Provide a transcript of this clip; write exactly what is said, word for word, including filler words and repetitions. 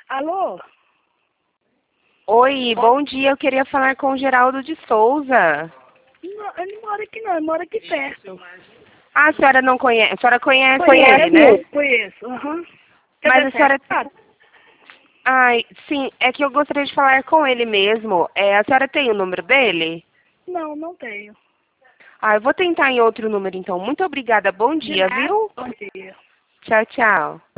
Alô? Oi, bom dia. Eu queria falar com o Geraldo de Souza. Não, ele não mora aqui não, ele mora aqui perto. Ah, a senhora não conhece? A senhora conhece Conhece? ele, né? Conheço, aham. Quer Mas a deixar senhora... recado? Ai, sim, é que eu gostaria de falar com ele mesmo. É, a senhora tem o número dele? Não, não tenho. Ah, eu vou tentar em outro número, então. Muito obrigada. Bom De dia, nada, viu? bom dia. Tchau, tchau.